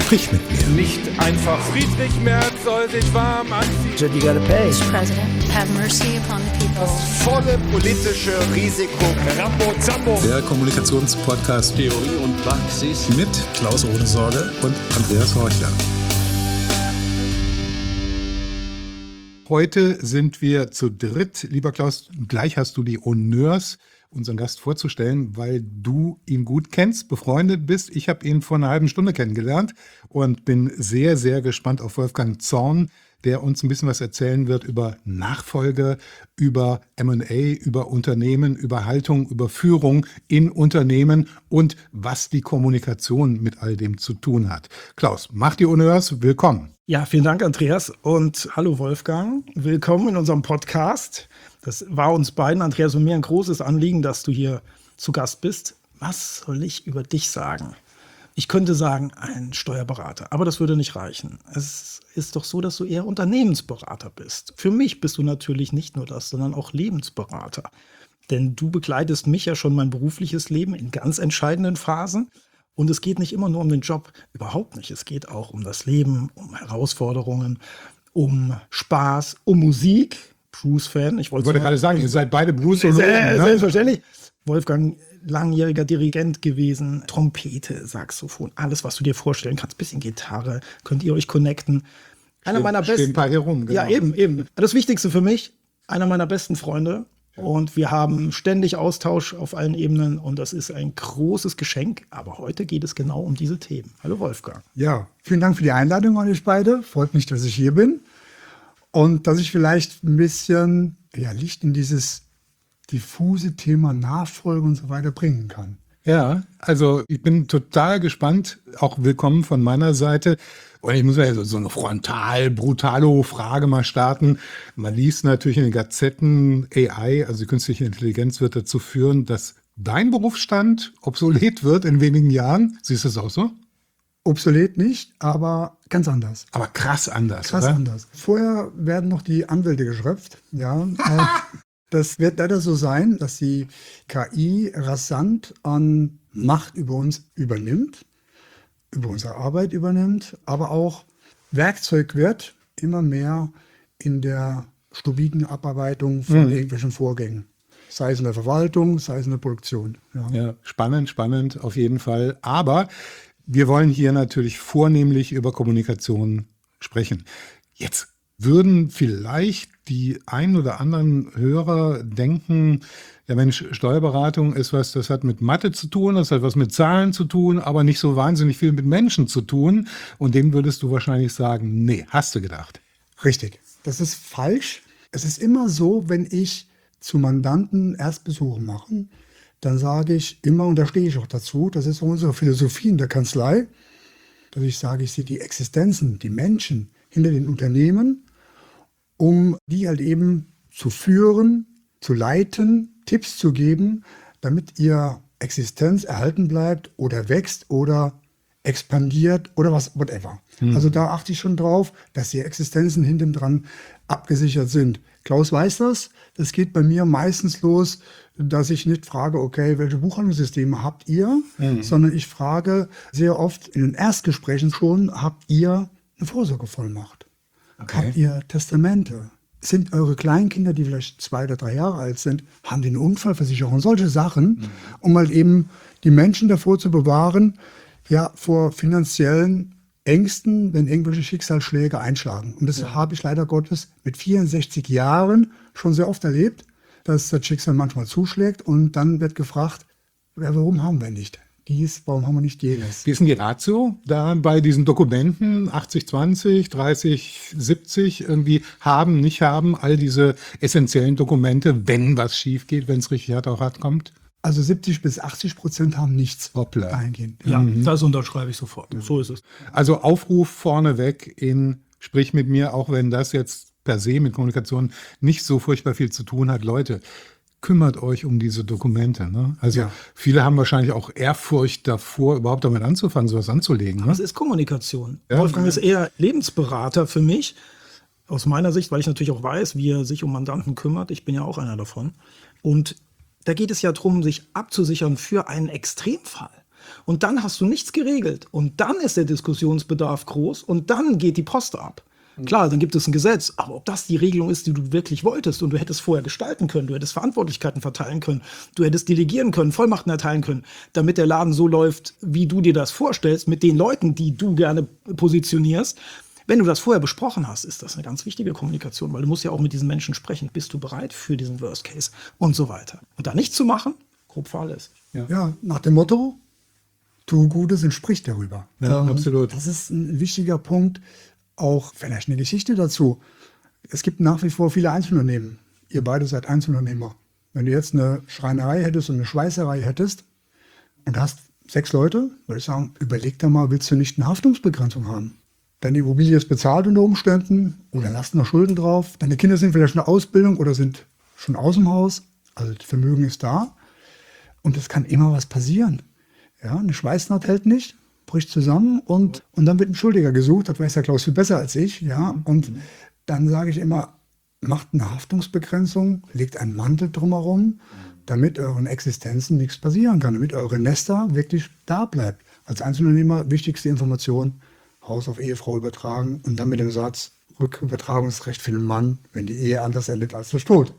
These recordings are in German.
Sprich mit mir. Nicht einfach Friedrich Merz soll sich warm anziehen. You gotta pay. Mr. President, have mercy upon the people. Das volle politische Risiko. Rambo Zambo. Der Kommunikationspodcast Theorie und Praxis. mit Klaus Ohnesorge und Andreas Horchler. Heute sind wir zu dritt. Lieber Klaus, gleich hast du die Honneurs, unseren Gast vorzustellen, weil du ihn gut kennst, befreundet bist. Ich habe ihn vor einer halben Stunde kennengelernt und bin sehr, sehr gespannt auf Wolfgang Zorn, der uns ein bisschen was erzählen wird über Nachfolge, über M&A, über Unternehmen, über Haltung, über Führung in Unternehmen und was die Kommunikation mit all dem zu tun hat. Klaus, mach die Honneurs, willkommen. Ja, vielen Dank, Andreas. Und hallo, Wolfgang. Willkommen in unserem Podcast. Das war uns beiden, Andreas und mir, ein großes Anliegen, dass du hier zu Gast bist. Was soll ich über dich sagen? Ich könnte sagen, ein Steuerberater, aber das würde nicht reichen. Es ist doch so, dass du eher Unternehmensberater bist. Für mich bist du natürlich nicht nur das, sondern auch Lebensberater. Denn du begleitest mich ja schon mein berufliches Leben in ganz entscheidenden Phasen. Und es geht nicht immer nur um den Job, überhaupt nicht. Es geht auch um das Leben, um Herausforderungen, um Spaß, um Musik. Blues-Fan. Ich wollte gerade sagen, ihr seid beide Blues-Fan. Selbstverständlich. Wolfgang, langjähriger Dirigent gewesen, Trompete, Saxophon, alles, was du dir vorstellen kannst, bisschen Gitarre, könnt ihr euch connecten. Einer meiner besten. Stehen ein paar hier rum, genau. Ja, eben. Das Wichtigste für mich, einer meiner besten Freunde. Und wir haben ständig Austausch auf allen Ebenen und das ist ein großes Geschenk. Aber heute geht es genau um diese Themen. Hallo Wolfgang. Ja, vielen Dank für die Einladung an euch beide. Freut mich, dass ich hier bin. Und dass ich vielleicht ein bisschen Licht in dieses diffuse Thema Nachfolge und so weiter bringen kann. Ja, also ich bin total gespannt, auch willkommen von meiner Seite. Und ich muss ja so eine brutale Frage mal starten. Man liest natürlich in den Gazetten, AI, also die künstliche Intelligenz wird dazu führen, dass dein Berufsstand obsolet wird in wenigen Jahren. Siehst du das auch so? Obsolet nicht, aber ganz anders. Aber krass anders, Krass oder? anders. Vorher werden noch die Anwälte geschröpft. Ja, das wird leider so sein, dass die KI rasant an Macht über uns übernimmt, über unsere Arbeit übernimmt, aber auch Werkzeug wird, immer mehr in der stupiden Abarbeitung von irgendwelchen Vorgängen. Sei es in der Verwaltung, sei es in der Produktion. Ja, spannend, auf jeden Fall. Aber wir wollen hier natürlich vornehmlich über Kommunikation sprechen. Jetzt würden vielleicht die ein oder anderen Hörer denken, ja Mensch, Steuerberatung ist was, das hat mit Mathe zu tun, das hat was mit Zahlen zu tun, aber nicht so wahnsinnig viel mit Menschen zu tun. Und denen würdest du wahrscheinlich sagen, nee, hast du gedacht. Richtig, das ist falsch. Es ist immer so, wenn ich zu Mandanten Erstbesuche mache, dann sage ich immer, und da stehe ich auch dazu, das ist unsere Philosophie in der Kanzlei, dass ich sage, ich sehe die Existenzen, die Menschen hinter den Unternehmen, um die halt eben zu führen, zu leiten, Tipps zu geben, damit ihr Existenz erhalten bleibt oder wächst oder expandiert oder whatever. Also da achte ich schon drauf, dass die Existenzen hinten dran abgesichert sind. Klaus weiß das. Das geht bei mir meistens los, dass ich nicht frage, okay, welche Buchhaltungssysteme habt ihr, sondern ich frage sehr oft in den Erstgesprächen schon, habt ihr eine Vorsorgevollmacht? Okay. Habt ihr Testamente? Sind eure Kleinkinder, die vielleicht 2 oder 3 Jahre alt sind, haben die eine Unfallversicherung? Solche Sachen, um halt eben die Menschen davor zu bewahren, ja, vor finanziellen Ängsten, wenn irgendwelche Schicksalsschläge einschlagen. Und das habe ich leider Gottes mit 64 Jahren schon sehr oft erlebt, dass das Schicksal manchmal zuschlägt und dann wird gefragt, ja, warum haben wir nicht dies, warum haben wir nicht jenes? Wie ist denn die Ratio da bei diesen Dokumenten 80-20, 30-70 irgendwie haben, nicht haben, all diese essentiellen Dokumente, wenn was schief geht, wenn es richtig hart auf hart kommt? Also 70-80% haben nichts eingehend. Ja, das unterschreibe ich sofort. So ist es. Also Aufruf vorneweg in Sprich mit mir, auch wenn das jetzt per se mit Kommunikation nicht so furchtbar viel zu tun hat. Leute, kümmert euch um diese Dokumente. Ne? Also viele haben wahrscheinlich auch Ehrfurcht davor, überhaupt damit anzufangen, sowas anzulegen. Ne? Das ist Kommunikation. Ja. Wolfgang ist eher Lebensberater für mich. Aus meiner Sicht, weil ich natürlich auch weiß, wie er sich um Mandanten kümmert. Ich bin ja auch einer davon. Und da geht es ja darum, sich abzusichern für einen Extremfall. Und dann hast du nichts geregelt. Und dann ist der Diskussionsbedarf groß und dann geht die Post ab. Klar, dann gibt es ein Gesetz, aber ob das die Regelung ist, die du wirklich wolltest und du hättest vorher gestalten können, du hättest Verantwortlichkeiten verteilen können, du hättest delegieren können, Vollmachten erteilen können, damit der Laden so läuft, wie du dir das vorstellst, mit den Leuten, die du gerne positionierst. Wenn du das vorher besprochen hast, ist das eine ganz wichtige Kommunikation, weil du musst ja auch mit diesen Menschen sprechen. Bist du bereit für diesen Worst Case und so weiter. Und da nichts zu machen, grob fahrlässig. Ja, nach dem Motto, tu Gutes und sprich darüber. Ja, absolut. Das ist ein wichtiger Punkt. Auch vielleicht eine Geschichte dazu. Es gibt nach wie vor viele Einzelunternehmen. Ihr beide seid Einzelunternehmer. Wenn du jetzt eine Schreinerei hättest und eine Schweißerei hättest und hast 6 Leute, würde ich sagen, überleg dir mal, willst du nicht eine Haftungsbegrenzung haben? Deine Immobilie ist bezahlt unter Umständen oder hast noch Schulden drauf. Deine Kinder sind vielleicht in der Ausbildung oder sind schon aus dem Haus. Also das Vermögen ist da. Und es kann immer was passieren. Ja, eine Schweißnaht hält nicht, bricht zusammen und dann wird ein Schuldiger gesucht. Das weiß der Klaus viel besser als ich. Ja, und dann sage ich immer, macht eine Haftungsbegrenzung, legt einen Mantel drumherum, damit euren Existenzen nichts passieren kann, damit eure Nester wirklich da bleibt. Als Einzelunternehmer wichtigste Information, Haus auf Ehefrau übertragen und dann mit dem Satz, Rückübertragungsrecht für den Mann, wenn die Ehe anders endet als der Tod.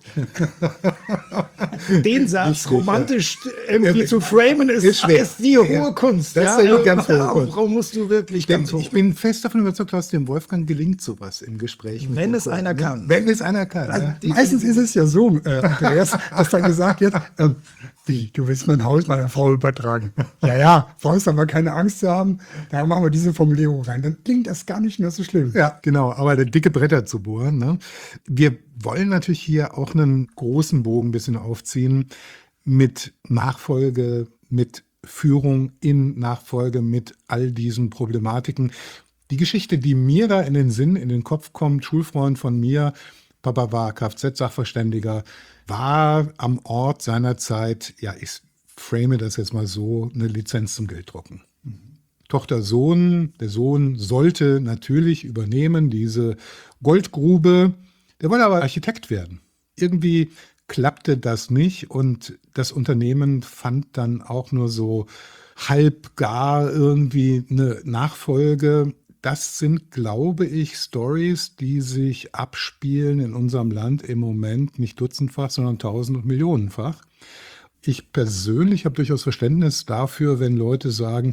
Den Satz romantisch irgendwie zu framen, ist die hohe Kunst. Das ist ja ganz hohe Kunst. Warum musst du wirklich ganz hoch? Ich bin fest davon überzeugt, dass dem Wolfgang gelingt sowas im Gespräch. Wenn es einer kann. Wenn es einer kann. Also, Ja. meistens ist es ja so, Andreas, dass dann gesagt wird, wie, du willst mein Haus meiner Frau übertragen. Ja, brauchst aber keine Angst zu haben, da machen wir diese Formulierung rein. Dann klingt das gar nicht mehr so schlimm. Ja, genau, aber der dicke Bretter zu bohren. Ne? Wir wollen natürlich hier auch einen großen Bogen ein bisschen aufziehen mit Nachfolge, mit Führung in Nachfolge, mit all diesen Problematiken. Die Geschichte, die mir da in den Kopf kommt, Schulfreund von mir, Papa war Kfz-Sachverständiger, war am Ort seiner Zeit, ja, ich frame das jetzt mal so, eine Lizenz zum Gelddrucken. Tochter, Sohn, der Sohn sollte natürlich übernehmen, diese Goldgrube. Der wollte aber Architekt werden. Irgendwie klappte das nicht und das Unternehmen fand dann auch nur so halb gar irgendwie eine Nachfolge. Das sind, glaube ich, Stories, die sich abspielen in unserem Land im Moment nicht dutzendfach, sondern tausend- und millionenfach. Ich persönlich habe durchaus Verständnis dafür, wenn Leute sagen,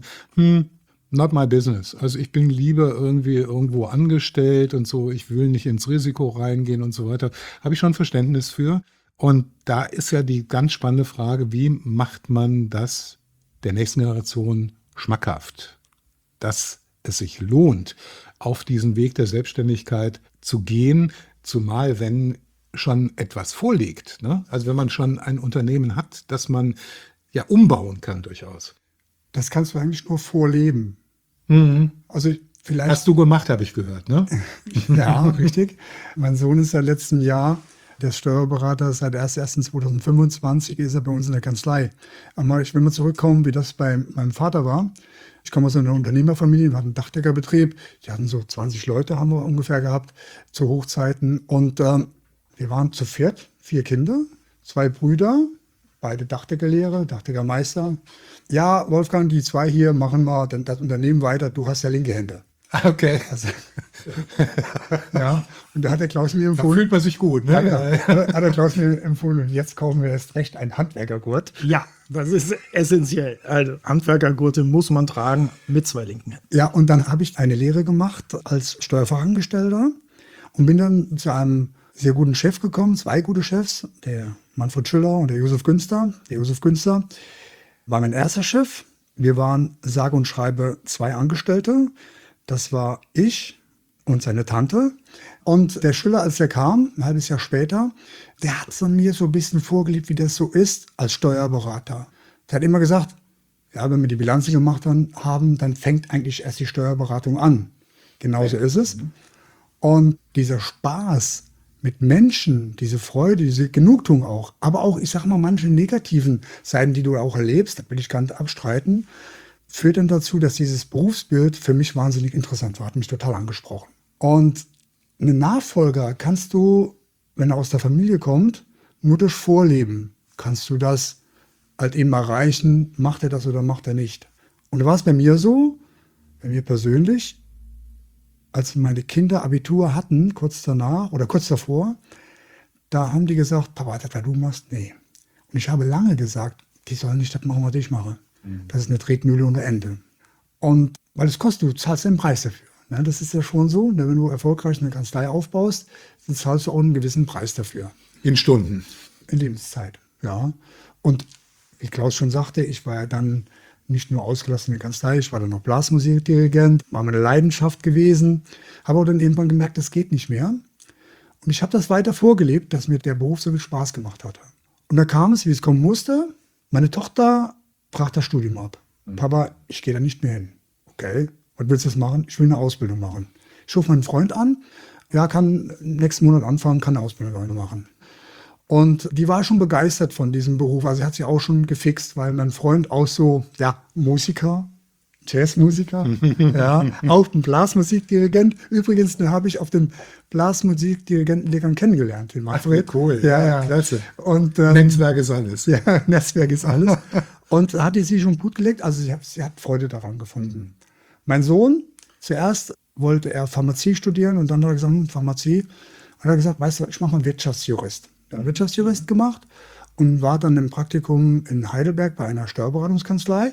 not my business. Also ich bin lieber irgendwie irgendwo angestellt und so, ich will nicht ins Risiko reingehen und so weiter. Habe ich schon Verständnis für. Und da ist ja die ganz spannende Frage, wie macht man das der nächsten Generation schmackhaft, dass es sich lohnt, auf diesen Weg der Selbstständigkeit zu gehen, zumal wenn schon etwas vorliegt. Ne? Also wenn man schon ein Unternehmen hat, das man ja umbauen kann durchaus. Das kannst du eigentlich nur vorleben. Also vielleicht. Hast du gemacht, habe ich gehört, ne? Ja, richtig. Mein Sohn ist seit letztem Jahr der Steuerberater. Seit 1.1.2025 ist er bei uns in der Kanzlei. Aber ich will mal zurückkommen, wie das bei meinem Vater war. Ich komme aus einer Unternehmerfamilie, wir hatten einen Dachdeckerbetrieb. Die hatten so 20 Leute, haben wir ungefähr gehabt, zu Hochzeiten. Und wir waren zu viert, 4 Kinder, 2 Brüder, beide Dachdeckerlehrer, Dachdeckermeister. Ja, Wolfgang, die 2 hier machen mal das Unternehmen weiter, du hast ja linke Hände. Okay. Also, ja, und da hat der Klaus mir Da empfohlen. fühlt man sich gut, ne? Hat der Klaus mir empfohlen, und jetzt kaufen wir erst recht einen Handwerkergurt. Ja, das ist essentiell. Also Handwerkergurte muss man tragen mit 2 linken Händen. Ja, und dann habe ich eine Lehre gemacht als Steuerfachangestellter und bin dann zu einem sehr guten Chef gekommen, 2 gute Chefs, der Manfred Schüller und der Josef Günster. Der Josef Günster war mein erster Chef. Wir waren sage und schreibe 2 Angestellte. Das war ich und seine Tante. Und der Schüller, als er kam, ein halbes Jahr später, der hat von mir so ein bisschen vorgelebt, wie das so ist als Steuerberater. Der hat immer gesagt, ja, wenn wir die Bilanzen gemacht haben, dann fängt eigentlich erst die Steuerberatung an. Genauso ist es. Und dieser Spaß mit Menschen, diese Freude, diese Genugtuung auch, aber auch, ich sag mal, manche negativen Seiten, die du auch erlebst, das will ich gar nicht abstreiten, führt dann dazu, dass dieses Berufsbild für mich wahnsinnig interessant war, hat mich total angesprochen. Und einen Nachfolger kannst du, wenn er aus der Familie kommt, nur durch Vorleben kannst du das halt eben erreichen, macht er das oder macht er nicht. Und da war es bei mir so, bei mir persönlich, als meine Kinder Abitur hatten, kurz danach oder kurz davor, da haben die gesagt, Papa, das, was du machst, nee. Und ich habe lange gesagt, die sollen nicht das machen, was ich mache. Das ist eine Tretmühle ohne Ende. Und weil es kostet, du zahlst den Preis dafür. Ne? Das ist ja schon so, ne? Wenn du erfolgreich eine Kanzlei aufbaust, dann zahlst du auch einen gewissen Preis dafür. In Stunden. In Lebenszeit, ja. Und wie Klaus schon sagte, ich war ja dann nicht nur ausgelassen in der Kanzlei, ich war dann noch Blasmusikdirigent, war meine Leidenschaft gewesen, habe auch dann irgendwann gemerkt, das geht nicht mehr. Und ich habe das weiter vorgelebt, dass mir der Beruf so viel Spaß gemacht hatte. Und da kam es, wie es kommen musste. Meine Tochter brach das Studium ab. Papa, ich gehe da nicht mehr hin. Okay, was willst du jetzt machen? Ich will eine Ausbildung machen. Ich rufe meinen Freund an. Ja, kann nächsten Monat anfangen, kann eine Ausbildung machen. Und die war schon begeistert von diesem Beruf. Also sie hat sich auch schon gefixt, weil mein Freund auch so, ja, Musiker, Jazzmusiker, ja, auch ein Blasmusikdirigent. Übrigens, den habe ich auf dem Blasmusikdirigentenlehrgang kennengelernt, den Manfred. Cool, ja, klasse. Und, Netzwerk ist alles. ja, Netzwerk ist alles. Und da hat die sich schon gut gelegt. Also sie hat Freude daran gefunden. Mein Sohn, zuerst wollte er Pharmazie studieren und dann hat er gesagt, Pharmazie. Und er hat gesagt, weißt du, ich mache mal Wirtschaftsjurist. Er hat Wirtschaftsjurist gemacht und war dann im Praktikum in Heidelberg bei einer Steuerberatungskanzlei.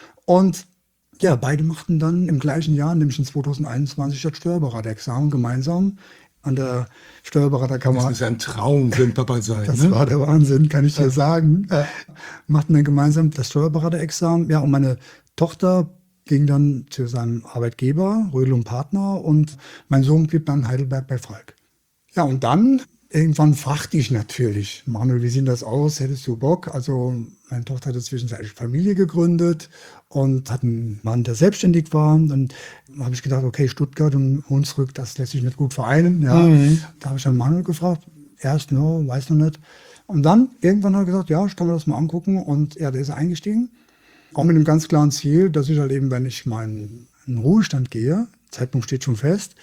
Und ja, beide machten dann im gleichen Jahr, nämlich in 2021, das Steuerberaterexamen gemeinsam an der Steuerberaterkammer. Das ist ein Traum für ein Papa sein. Das Ne? war der Wahnsinn, kann ich dir sagen. Machten dann gemeinsam das Steuerberaterexamen. Ja, und meine Tochter ging dann zu seinem Arbeitgeber, Rödel und Partner, und mein Sohn blieb dann in Heidelberg bei Falk. Ja, und dann irgendwann fragte ich natürlich, Manuel, wie sieht das aus? Hättest du Bock? Also meine Tochter hatte zwischenzeitlich Familie gegründet und hat einen Mann, der selbstständig war. Dann habe ich gedacht, okay, Stuttgart und Hunsrück, das lässt sich nicht gut vereinen. Ja. Da habe ich dann Manuel gefragt. Erst, no, weiß noch nicht. Und dann irgendwann hat er gesagt, ja, ich kann mir das mal angucken. Und ja, der ist eingestiegen. Auch mit einem ganz klaren Ziel, dass ich halt eben, wenn ich in den Ruhestand gehe, Zeitpunkt steht schon fest,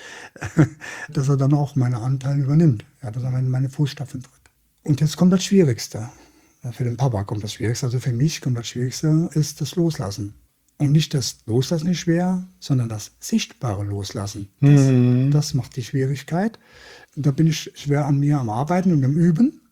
dass er dann auch meine Anteile übernimmt. Ja, dass er meine Fußstapfen tritt. Und jetzt kommt das Schwierigste. Ja, für den Papa kommt das Schwierigste. Also für mich kommt das Schwierigste, ist das Loslassen. Und nicht das Loslassen ist schwer, sondern das sichtbare Loslassen. Das macht die Schwierigkeit. Und da bin ich schwer an mir am Arbeiten und am Üben.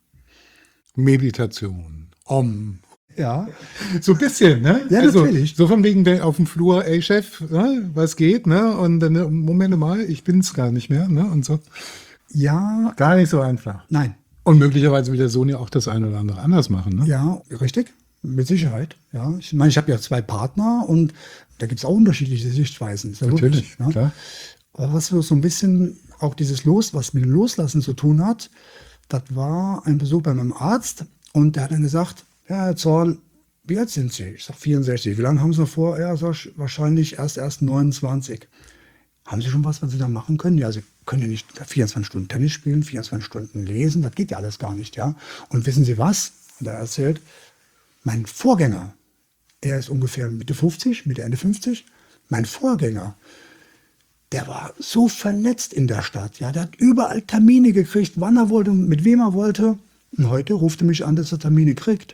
Meditation, Ja, so ein bisschen, ne? Ja, natürlich. So von wegen auf dem Flur, ey Chef, ne, was geht, ne? Und dann, Moment mal, ich bin's gar nicht mehr, ne? Und so. ja, Gar nicht so einfach. nein. Und möglicherweise will der Sohn ja auch das eine oder andere anders machen, ne? Ja, richtig. Mit Sicherheit. Ja. Ich meine, ich habe ja 2 Partner und da gibt es auch unterschiedliche Sichtweisen. Ist ja Natürlich, logisch, ne? klar. Aber was so ein bisschen auch dieses was mit dem Loslassen zu tun hat, das war ein Besuch bei meinem Arzt und der hat dann gesagt, ja, Herr Zorn, wie alt sind Sie? Ich sage 64. Wie lange haben Sie noch vor? Ja, sag ich, wahrscheinlich erst 29. Haben Sie schon was Sie da machen können? Ja, Sie können ja nicht 24 Stunden Tennis spielen, 24 Stunden lesen, das geht ja alles gar nicht, ja. Und wissen Sie was? Hat er erzählt, mein Vorgänger, er ist ungefähr Mitte 50, Mitte Ende 50, mein Vorgänger, der war so vernetzt in der Stadt, ja, der hat überall Termine gekriegt, wann er wollte, mit wem er wollte. Und heute ruft er mich an, dass er Termine kriegt.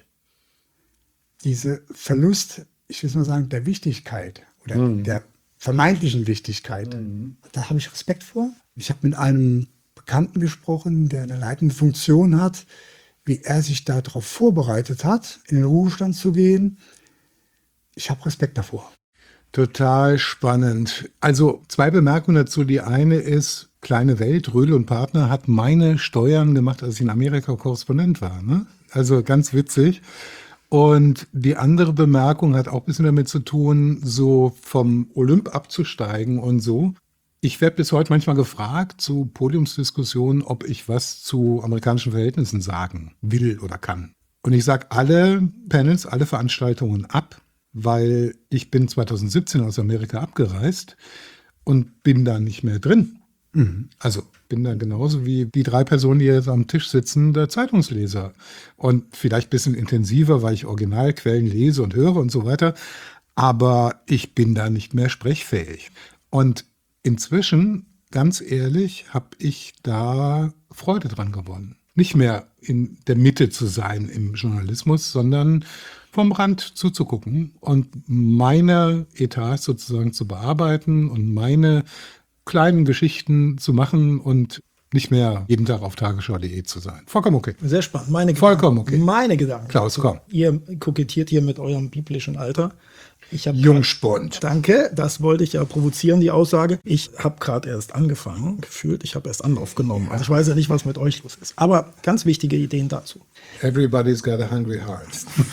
Diese Verlust, ich will mal sagen, der Wichtigkeit oder der vermeintlichen Wichtigkeit, da habe ich Respekt vor. Ich habe mit einem Bekannten gesprochen, der eine leitende Funktion hat, wie er sich darauf vorbereitet hat, in den Ruhestand zu gehen. Ich habe Respekt davor. Total spannend. Also 2 Bemerkungen dazu. Die eine ist, kleine Welt, Rödel und Partner hat meine Steuern gemacht, als ich in Amerika Korrespondent war. Ne? Also ganz witzig. Und die andere Bemerkung hat auch ein bisschen damit zu tun, so vom Olymp abzusteigen und so. Ich werde bis heute manchmal gefragt zu Podiumsdiskussionen, ob ich was zu amerikanischen Verhältnissen sagen will oder kann. Und ich sage alle Panels, alle Veranstaltungen ab, weil ich bin 2017 aus Amerika abgereist und bin da nicht mehr drin. Also bin da genauso wie die 3 Personen, die jetzt am Tisch sitzen, der Zeitungsleser. Und vielleicht ein bisschen intensiver, weil ich Originalquellen lese und höre und so weiter. Aber ich bin da nicht mehr sprechfähig. Und inzwischen, ganz ehrlich, habe ich da Freude dran gewonnen. Nicht mehr in der Mitte zu sein im Journalismus, sondern vom Rand zuzugucken und meine Etats sozusagen zu bearbeiten und meine kleinen Geschichten zu machen und nicht mehr jeden Tag auf tagesschau.de zu sein. Vollkommen okay. Sehr spannend. Meine Vollkommen Gedanken. okay. Meine Gedanken. Klaus, komm. Ihr kokettiert hier mit eurem biblischen Alter. Ich habe Jungspund. Danke, das wollte ich ja provozieren, die Aussage. Ich habe gerade erst angefangen, gefühlt. Ich habe erst Anlauf genommen. Also ich weiß ja nicht, was mit euch los ist. Aber ganz wichtige Ideen dazu. Everybody's got a hungry heart.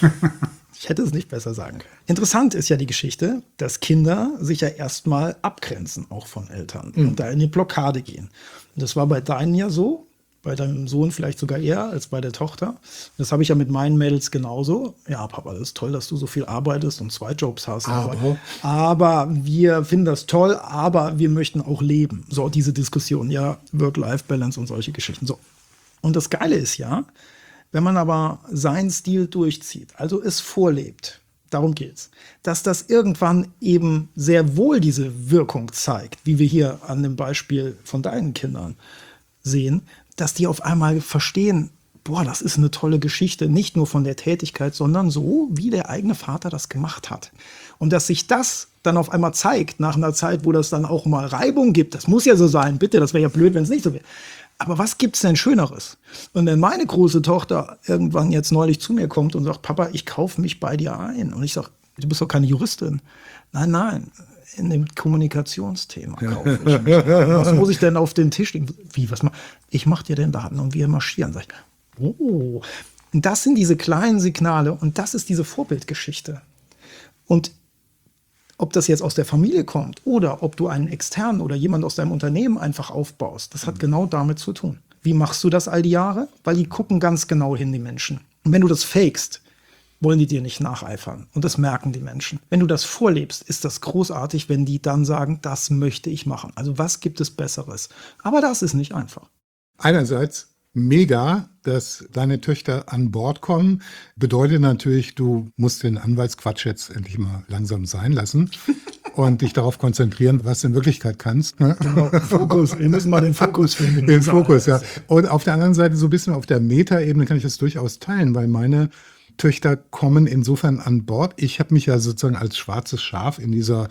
Ich hätte es nicht besser sagen können. Interessant ist ja die Geschichte, dass Kinder sich ja erstmal abgrenzen, auch von Eltern, und da in die Blockade gehen. Und das war bei deinen ja so, bei deinem Sohn vielleicht sogar eher als bei der Tochter. Das habe ich ja mit meinen Mädels genauso. Ja, Papa, das ist toll, dass du so viel arbeitest und 2 Jobs hast. Aber wir finden das toll, aber wir möchten auch leben. So, diese Diskussion, ja, Work-Life-Balance und solche Geschichten. So. Und das Geile ist ja, wenn man aber seinen Stil durchzieht, also es vorlebt, darum geht's, dass das irgendwann eben sehr wohl diese Wirkung zeigt, wie wir hier an dem Beispiel von deinen Kindern sehen, dass die auf einmal verstehen, boah, das ist eine tolle Geschichte, nicht nur von der Tätigkeit, sondern so, wie der eigene Vater das gemacht hat. Und dass sich das dann auf einmal zeigt, nach einer Zeit, wo das dann auch mal Reibung gibt, das muss ja so sein, bitte, das wäre ja blöd, wenn es nicht so wäre. Aber was gibt's denn Schöneres? Und wenn meine große Tochter irgendwann jetzt neulich zu mir kommt und sagt, Papa, ich kaufe mich bei dir ein. Und ich sage, du bist doch keine Juristin. Nein, in dem Kommunikationsthema kaufe ich mich. Was muss ich denn auf den Tisch legen? Wie, ich mache dir den Laden und wir marschieren. Sag ich, oh. Und das sind diese kleinen Signale und das ist diese Vorbildgeschichte. Und ob das jetzt aus der Familie kommt oder ob du einen externen oder jemand aus deinem Unternehmen einfach aufbaust, das hat genau damit zu tun. Wie machst du das all die Jahre? Weil die gucken ganz genau hin, die Menschen. Und wenn du das fakest, wollen die dir nicht nacheifern. Und das merken die Menschen. Wenn du das vorlebst, ist das großartig, wenn die dann sagen, das möchte ich machen. Also was gibt es Besseres? Aber das ist nicht einfach. Einerseits mega, dass deine Töchter an Bord kommen. Bedeutet natürlich, du musst den Anwaltsquatsch jetzt endlich mal langsam sein lassen und dich darauf konzentrieren, was du in Wirklichkeit kannst. Ne? Genau, Fokus. Wir müssen mal den Fokus finden. Den Fokus, ja. Und auf der anderen Seite, so ein bisschen auf der Metaebene kann ich das durchaus teilen, weil meine Töchter kommen insofern an Bord. Ich habe mich ja sozusagen als schwarzes Schaf in dieser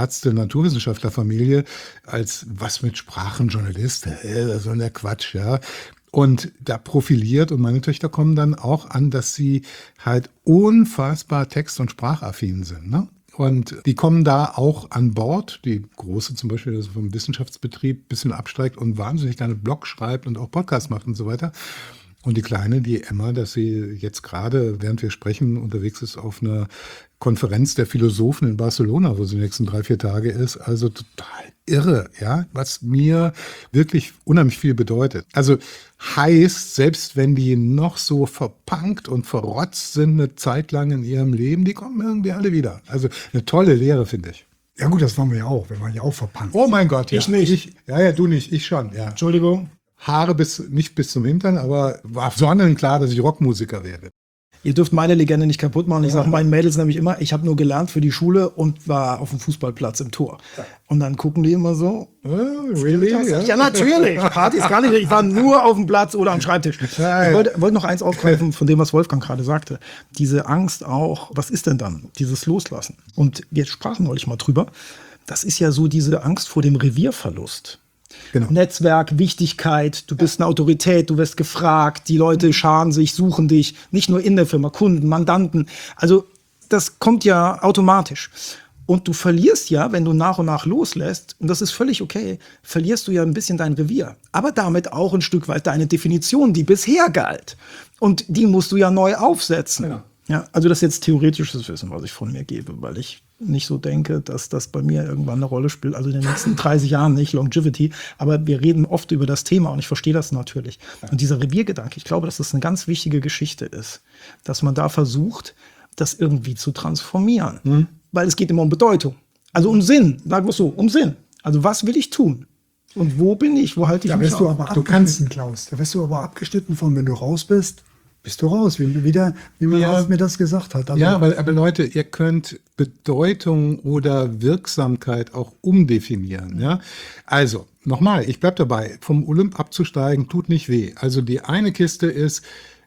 Ärzte-Naturwissenschaftler-Familie als was mit Sprachenjournalist, das ist so der Quatsch, ja. Und da profiliert und meine Töchter kommen dann auch an, dass sie halt unfassbar text- und sprachaffin sind, ne? Und die kommen da auch an Bord. Die Große zum Beispiel, also vom Wissenschaftsbetrieb ein bisschen absteigt und wahnsinnig gerne Blog schreibt und auch Podcast macht und so weiter. Und die Kleine, die Emma, dass sie jetzt gerade, während wir sprechen, unterwegs ist auf einer Konferenz der Philosophen in Barcelona, wo sie die nächsten 3-4 Tage ist. Also total irre, ja, was mir wirklich unheimlich viel bedeutet. Also heißt, selbst wenn die noch so verpunkt und verrotzt sind eine Zeit lang in ihrem Leben, die kommen irgendwie alle wieder. Also eine tolle Lehre, finde ich. Ja gut, das waren wir ja auch. Wir waren ja auch verpankt. Oh mein Gott, ja. Ich nicht. Ja, du nicht, ich schon, ja. Entschuldigung. Haare nicht bis zum Hintern, aber war sonnenklar, dass ich Rockmusiker werde. Ihr dürft meine Legende nicht kaputt machen. Ich sage meinen Mädels nämlich immer, ich habe nur gelernt für die Schule und war auf dem Fußballplatz im Tor. Und dann gucken die immer so. Really? Ja, natürlich. Party ist gar nicht. Ich war nur auf dem Platz oder am Schreibtisch. Ich wollte noch eins aufgreifen von dem, was Wolfgang gerade sagte. Diese Angst auch, was ist denn dann? Dieses Loslassen. Und wir sprachen neulich mal drüber. Das ist ja so diese Angst vor dem Revierverlust. Genau. Netzwerk, Wichtigkeit, du bist eine Autorität, du wirst gefragt, die Leute scharen sich, suchen dich, nicht nur in der Firma, Kunden, Mandanten. Also das kommt ja automatisch. Und du verlierst ja, wenn du nach und nach loslässt, und das ist völlig okay, verlierst du ja ein bisschen dein Revier. Aber damit auch ein Stück weit deine Definition, die bisher galt. Und die musst du ja neu aufsetzen. Genau. Ja, also das ist jetzt theoretisches Wissen, was ich von mir gebe, weil ich nicht so denke, dass das bei mir irgendwann eine Rolle spielt. Also in den nächsten 30 Jahren nicht, Longevity. Aber wir reden oft über das Thema und ich verstehe das natürlich. Und dieser Reviergedanke, ich glaube, dass das eine ganz wichtige Geschichte ist, dass man da versucht, das irgendwie zu transformieren. Weil es geht immer um Bedeutung. Also um Sinn, sagen wir es so, um Sinn. Also was will ich tun? Und wo bin ich? Wo halte ich Da mich wirst du auf? aber abgeschnitten, Klaus. Da wirst du aber abgeschnitten von, wenn du raus bist du raus, wie man mir das gesagt hat. Also, ja, aber Leute, ihr könnt Bedeutung oder Wirksamkeit auch umdefinieren. Ja? Also, nochmal, ich bleib dabei, vom Olymp abzusteigen tut nicht weh. Also die eine Kiste ist,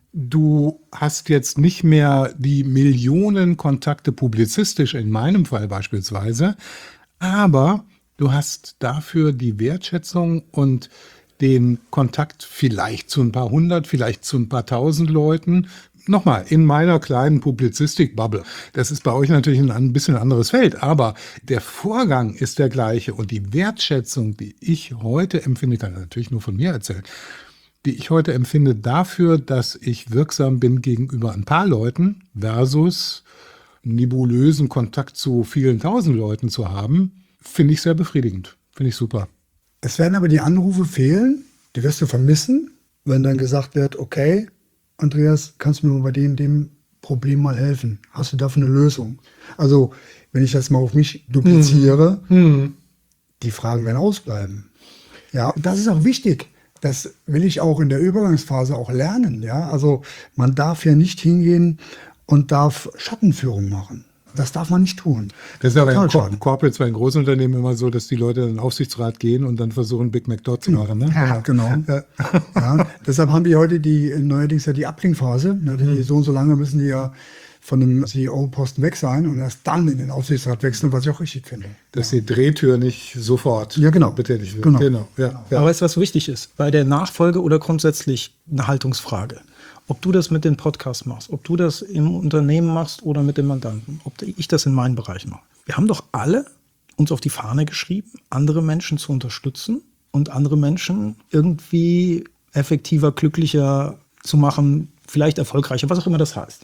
Du hast jetzt nicht mehr die Millionen Kontakte publizistisch, in meinem Fall beispielsweise, aber du hast dafür die Wertschätzung und den Kontakt vielleicht zu ein paar hundert, vielleicht zu ein paar tausend Leuten. Nochmal, in meiner kleinen Publizistik-Bubble. Das ist bei euch natürlich ein bisschen anderes Feld, aber der Vorgang ist der gleiche und die Wertschätzung, die ich heute empfinde, kann ich natürlich nur von mir erzählen, die ich heute empfinde dafür, dass ich wirksam bin gegenüber ein paar Leuten versus nebulösen Kontakt zu vielen tausend Leuten zu haben, finde ich sehr befriedigend. Finde ich super. Es werden aber die Anrufe fehlen, die wirst du vermissen, wenn dann gesagt wird, okay, Andreas, kannst du mir bei dem Problem mal helfen? Hast du dafür eine Lösung? Also, wenn ich das mal auf mich dupliziere, die Fragen werden ausbleiben. Ja, und das ist auch wichtig. Das will ich auch in der Übergangsphase auch lernen. Ja, also man darf ja nicht hingehen und darf Schattenführung machen. Das darf man nicht tun. Das ist aber Total in schade. Corporates, bei den Großunternehmen immer so, dass die Leute in den Aufsichtsrat gehen und dann versuchen, Big Mac dort zu machen. Ne? Ja, genau. Ja, deshalb haben die heute neuerdings ja die Abklingphase. Ne, so und so lange müssen die ja von dem CEO-Posten weg sein und erst dann in den Aufsichtsrat wechseln, was ich auch richtig finde. Dass die Drehtür nicht sofort Ja, genau. betätigt wird. Genau. Ja. Aber weißt du, was wichtig ist? Bei der Nachfolge oder grundsätzlich eine Haltungsfrage. Ob du das mit den Podcasts machst, ob du das im Unternehmen machst oder mit dem Mandanten, ob ich das in meinen Bereichen mache. Wir haben doch alle uns auf die Fahne geschrieben, andere Menschen zu unterstützen und andere Menschen irgendwie effektiver, glücklicher zu machen, vielleicht erfolgreicher, was auch immer das heißt.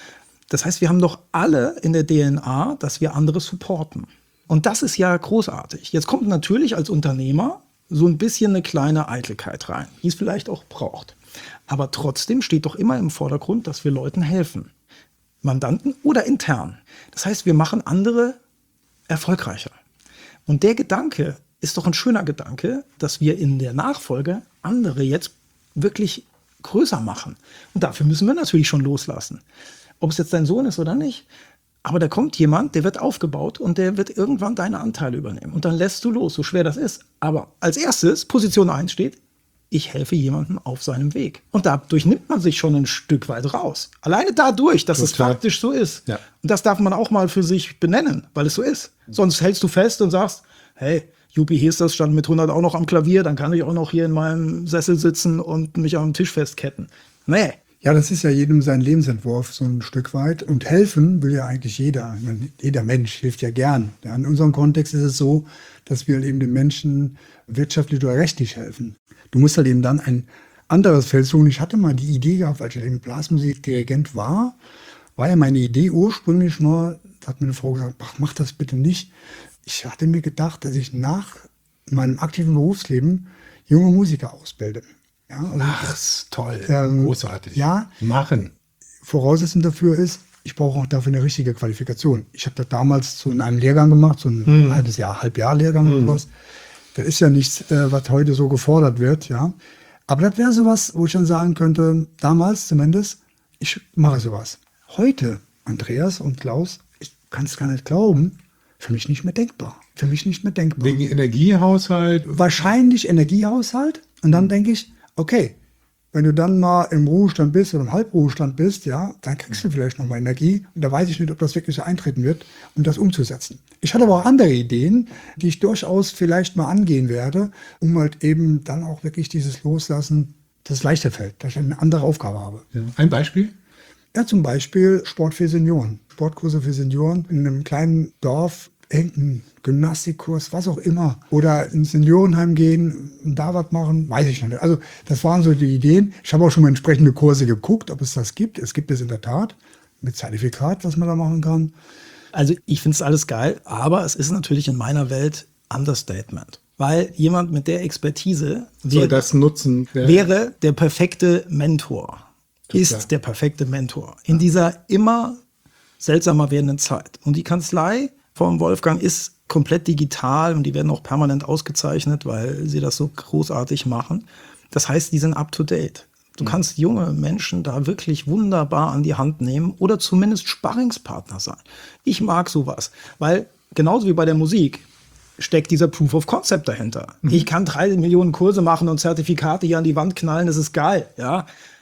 Das heißt, wir haben doch alle in der DNA, dass wir andere supporten. Und das ist ja großartig. Jetzt kommt natürlich als Unternehmer so ein bisschen eine kleine Eitelkeit rein, die es vielleicht auch braucht. Aber trotzdem steht doch immer im Vordergrund, dass wir Leuten helfen. Mandanten oder intern. Das heißt, wir machen andere erfolgreicher. Und der Gedanke ist doch ein schöner Gedanke, dass wir in der Nachfolge andere jetzt wirklich größer machen. Und dafür müssen wir natürlich schon loslassen. Ob es jetzt dein Sohn ist oder nicht. Aber da kommt jemand, der wird aufgebaut und der wird irgendwann deine Anteile übernehmen. Und dann lässt du los, so schwer das ist. Aber als erstes, Position 1 steht, ich helfe jemandem auf seinem Weg. Und dadurch nimmt man sich schon ein Stück weit raus. Alleine dadurch, dass es Total. faktisch so ist. Ja. Und das darf man auch mal für sich benennen, weil es so ist. Sonst hältst du fest und sagst, hey, Juppie Hesters stand mit 100 auch noch am Klavier, dann kann ich auch noch hier in meinem Sessel sitzen und mich am Tisch festketten. Nee. Ja, das ist ja jedem sein Lebensentwurf so ein Stück weit. Und helfen will ja eigentlich jeder. Ich meine, jeder Mensch hilft ja gern. Ja, in unserem Kontext ist es so, dass wir eben den Menschen wirtschaftlich oder rechtlich helfen. Du musst halt eben dann ein anderes Feld suchen. Ich hatte mal die Idee gehabt, als ich eben Blasmusikdirigent war ja meine Idee ursprünglich nur, da hat mir eine Frau gesagt, mach das bitte nicht. Ich hatte mir gedacht, dass ich nach meinem aktiven Berufsleben junge Musiker ausbilde. Ja, also Ach, toll. Großartig. Ja. Machen. Voraussetzung dafür ist, ich brauche auch dafür eine richtige Qualifikation. Ich habe das damals so in einem Lehrgang gemacht, so ein Halbjahr-Lehrgang oder was. Das ist ja nichts, was heute so gefordert wird, ja. Aber das wäre sowas, wo ich dann sagen könnte, damals zumindest, ich mache sowas. Heute, Andreas und Klaus, ich kann es gar nicht glauben, für mich nicht mehr denkbar. Für mich nicht mehr denkbar. Wegen Energiehaushalt. Wahrscheinlich Energiehaushalt. Und dann denke ich, okay, wenn du dann mal im Ruhestand bist oder im Halbruhestand bist, ja, dann kriegst du vielleicht noch mal Energie. Und da weiß ich nicht, ob das wirklich so eintreten wird, um das umzusetzen. Ich hatte aber auch andere Ideen, die ich durchaus vielleicht mal angehen werde, um halt eben dann auch wirklich dieses Loslassen, das leichter fällt, dass ich eine andere Aufgabe habe. Ja. Ein Beispiel? Ja, zum Beispiel Sport für Senioren. Sportkurse für Senioren in einem kleinen Dorf, irgendein Gymnastikkurs, was auch immer. Oder ins Seniorenheim gehen und da was machen, weiß ich nicht. Also das waren so die Ideen. Ich habe auch schon mal entsprechende Kurse geguckt, ob es das gibt. Es gibt es in der Tat mit Zertifikat, was man da machen kann. Also ich finde es alles geil, aber es ist natürlich in meiner Welt Understatement. Weil jemand mit der Expertise Soll das nutzen? wäre der perfekte Mentor. Total. Ist der perfekte Mentor. In dieser immer seltsamer werdenden Zeit. Und die Kanzlei von Wolfgang ist komplett digital und die werden auch permanent ausgezeichnet, weil sie das so großartig machen. Das heißt, die sind up to date. Du kannst junge Menschen da wirklich wunderbar an die Hand nehmen oder zumindest Sparringspartner sein. Ich mag sowas, weil genauso wie bei der Musik steckt dieser Proof of Concept dahinter. Ich kann 3 Millionen Kurse machen und Zertifikate hier an die Wand knallen, das ist geil, ja.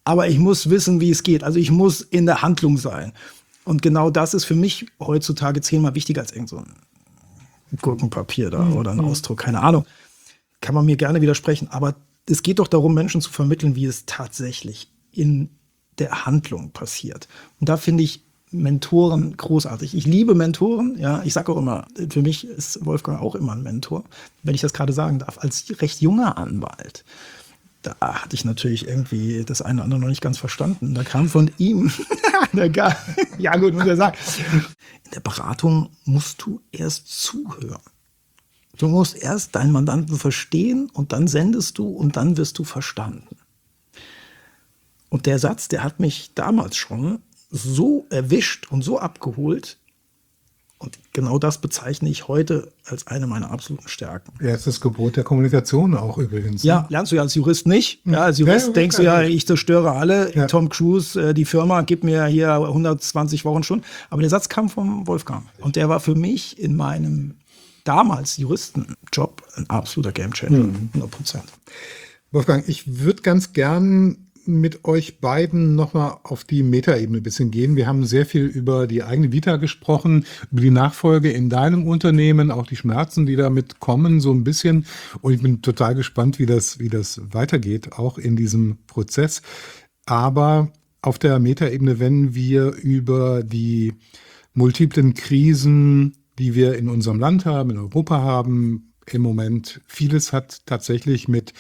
aber ich muss wissen, wie es geht. Also ich muss in der Handlung sein. Und genau das ist für mich heutzutage 10-mal wichtiger als irgend so ein Gurkenpapier da oder ein Ausdruck, keine Ahnung. Kann man mir gerne widersprechen. Aber es geht doch darum, Menschen zu vermitteln, wie es tatsächlich in der Handlung passiert. Und da finde ich Mentoren großartig. Ich liebe Mentoren. Ja, ich sage auch immer, für mich ist Wolfgang auch immer ein Mentor, wenn ich das gerade sagen darf. Als recht junger Anwalt, da hatte ich natürlich irgendwie das eine oder andere noch nicht ganz verstanden. Da kam von ihm, ja gut, muss ich sagen, in der Beratung musst du erst zuhören. Du musst erst deinen Mandanten verstehen und dann sendest du und dann wirst du verstanden. Und der Satz, der hat mich damals schon so erwischt und so abgeholt. Und genau das bezeichne ich heute als eine meiner absoluten Stärken. Erstes Gebot der Kommunikation auch übrigens. Ja, lernst du ja als Jurist nicht. Ja, als Jurist denkst du ja, ich zerstöre alle. Ja. Tom Cruise, die Firma, gibt mir hier 120 Wochenstunden. Aber der Satz kam vom Wolfgang. Und der war für mich in meinem damals Juristenjob ein absoluter Gamechanger. 100%. Wolfgang, ich würde ganz gern mit euch beiden nochmal auf die Metaebene ein bisschen gehen. Wir haben sehr viel über die eigene Vita gesprochen, über die Nachfolge in deinem Unternehmen, auch die Schmerzen, die damit kommen, so ein bisschen. Und ich bin total gespannt, wie das weitergeht, auch in diesem Prozess. Aber auf der Metaebene, wenn wir über die multiplen Krisen, die wir in unserem Land haben, in Europa haben, im Moment, vieles hat tatsächlich mit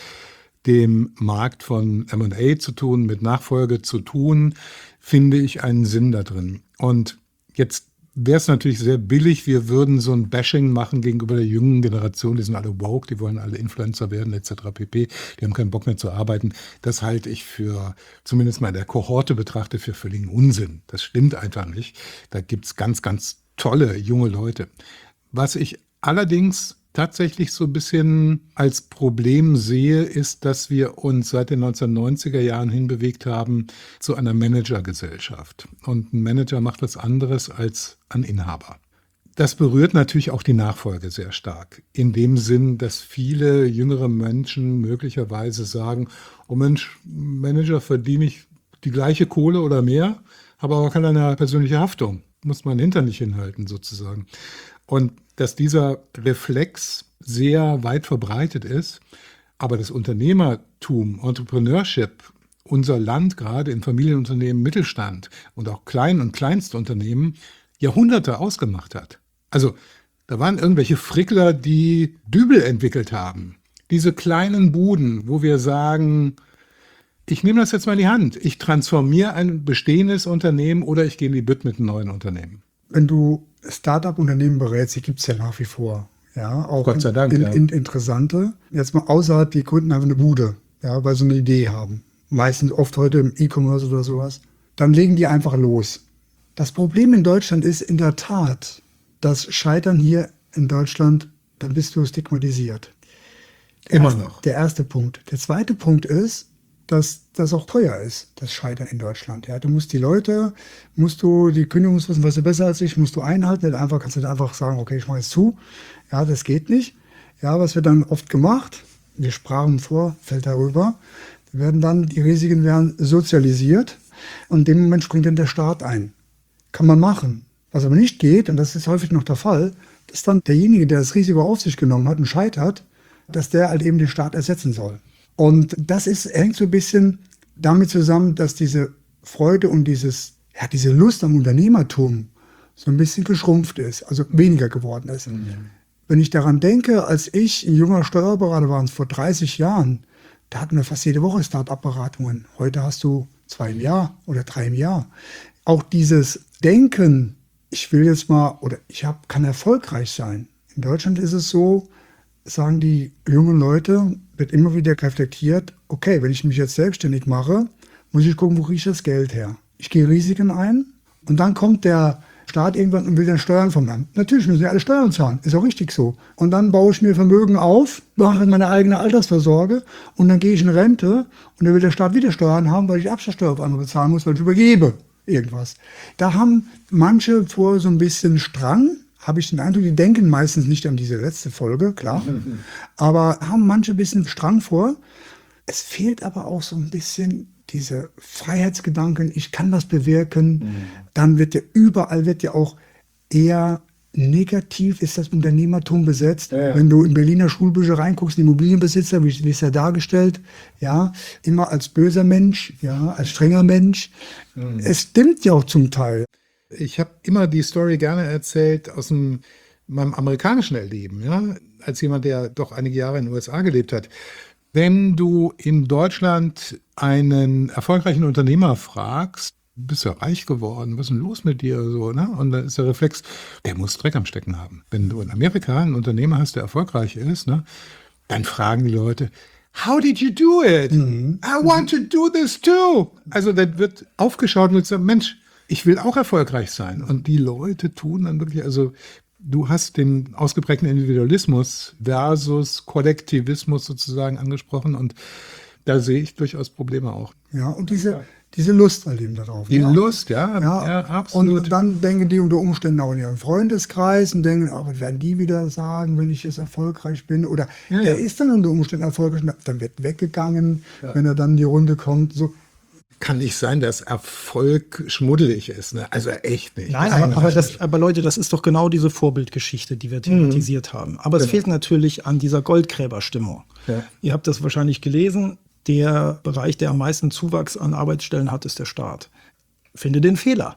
dem Markt von M&A zu tun, mit Nachfolge zu tun, finde ich einen Sinn da drin. Und jetzt wäre es natürlich sehr billig, wir würden so ein Bashing machen gegenüber der jungen Generation, die sind alle woke, die wollen alle Influencer werden etc. pp. Die haben keinen Bock mehr zu arbeiten. Das halte ich für, zumindest mal in der Kohorte betrachtet, für völligen Unsinn. Das stimmt einfach nicht. Da gibt es ganz, ganz tolle junge Leute. Was ich allerdings tatsächlich so ein bisschen als Problem sehe, ist, dass wir uns seit den 1990er Jahren hinbewegt haben zu einer Managergesellschaft. Und ein Manager macht was anderes als ein Inhaber. Das berührt natürlich auch die Nachfolge sehr stark. In dem Sinn, dass viele jüngere Menschen möglicherweise sagen, oh Mensch, Manager verdiene ich die gleiche Kohle oder mehr, habe aber keine persönliche Haftung. Muss man Hintern nicht hinhalten sozusagen. Und dass dieser Reflex sehr weit verbreitet ist, aber das Unternehmertum, Entrepreneurship, unser Land gerade in Familienunternehmen, Mittelstand und auch Klein- und Kleinstunternehmen Jahrhunderte ausgemacht hat. Also da waren irgendwelche Frickler, die Dübel entwickelt haben. Diese kleinen Buden, wo wir sagen, ich nehme das jetzt mal in die Hand. Ich transformiere ein bestehendes Unternehmen oder ich gehe in die Bütt mit einem neuen Unternehmen. Wenn du Start-up-Unternehmen berätst, die gibt es ja nach wie vor. Ja, auch Gott sei Dank, interessante. Jetzt mal außerhalb, die gründen einfach eine Bude, ja, weil sie eine Idee haben. Meistens oft heute im E-Commerce oder sowas. Dann legen die einfach los. Das Problem in Deutschland ist in der Tat, das Scheitern hier in Deutschland, dann bist du stigmatisiert. Immer noch. Der erste Punkt. Der zweite Punkt ist, dass das auch teuer ist, das Scheitern in Deutschland. Ja, du musst die Kündigungsfristen, weißt du besser als ich, musst du einhalten. Kannst du einfach sagen, okay, ich mache jetzt zu. Ja, das geht nicht. Ja, was wird dann oft gemacht? Wir sprachen im Vorfeld darüber. Die Risiken werden sozialisiert und in dem Moment springt dann der Staat ein. Kann man machen. Was aber nicht geht, und das ist häufig noch der Fall, dass dann derjenige, der das Risiko auf sich genommen hat und scheitert, dass der halt eben den Staat ersetzen soll. Und das hängt so ein bisschen damit zusammen, dass diese Freude und diese Lust am Unternehmertum so ein bisschen geschrumpft ist, also weniger geworden ist. Mhm. Wenn ich daran denke, als ich ein junger Steuerberater war, vor 30 Jahren, da hatten wir fast jede Woche Start-up-Beratungen. Heute hast du 2 im Jahr oder 3 im Jahr. Auch dieses Denken, ich kann erfolgreich sein. In Deutschland ist es so, sagen die jungen Leute, wird immer wieder reflektiert, okay, wenn ich mich jetzt selbstständig mache, muss ich gucken, wo kriege ich das Geld her. Ich gehe Risiken ein und dann kommt der Staat irgendwann und will dann Steuern vom Land. Natürlich müssen wir alle Steuern zahlen, ist auch richtig so. Und dann baue ich mir Vermögen auf, mache meine eigene Altersvorsorge und dann gehe ich in Rente und dann will der Staat wieder Steuern haben, weil ich Abschlagssteuer auf einmal bezahlen muss, weil ich übergebe irgendwas. Da haben manche vor so ein bisschen Strang, habe ich den Eindruck, die denken meistens nicht an diese letzte Folge, klar, aber haben manche ein bisschen Strang vor. Es fehlt aber auch so ein bisschen diese Freiheitsgedanken, ich kann was bewirken, dann wird ja überall auch eher negativ ist das Unternehmertum besetzt. Ja. Wenn du in Berliner Schulbücher reinguckst, die Immobilienbesitzer, wie ist er dargestellt? Ja, immer als böser Mensch, ja, als strenger Mensch. Es stimmt ja auch zum Teil. Ich habe immer die Story gerne erzählt aus meinem amerikanischen Erleben, ja, als jemand, der doch einige Jahre in den USA gelebt hat. Wenn du in Deutschland einen erfolgreichen Unternehmer fragst, bist ja reich geworden, was ist denn los mit dir? So, ne? Und dann ist der Reflex, der muss Dreck am Stecken haben. Wenn du in Amerika einen Unternehmer hast, der erfolgreich ist, ne, dann fragen die Leute, how did you do it? I want to do this too. Also dann wird aufgeschaut und sagt, Mensch, ich will auch erfolgreich sein. Und die Leute tun dann wirklich, also du hast den ausgeprägten Individualismus versus Kollektivismus sozusagen angesprochen und da sehe ich durchaus Probleme auch. Ja, und diese Lust halt eben darauf. Die ja. Lust, ja, absolut. Und dann denken die unter Umständen auch in ihrem Freundeskreis und denken, was werden die wieder sagen, wenn ich jetzt erfolgreich bin? Oder er ist dann unter Umständen erfolgreich, dann wird weggegangen, wenn er dann in die Runde kommt. So. Kann nicht sein, dass Erfolg schmuddelig ist. Ne? Also echt nicht. Nein, aber Leute, das ist doch genau diese Vorbildgeschichte, die wir thematisiert haben. Aber es fehlt natürlich an dieser Goldgräberstimmung. Ja. Ihr habt das wahrscheinlich gelesen. Der Bereich, der am meisten Zuwachs an Arbeitsstellen hat, ist der Staat. Finde den Fehler.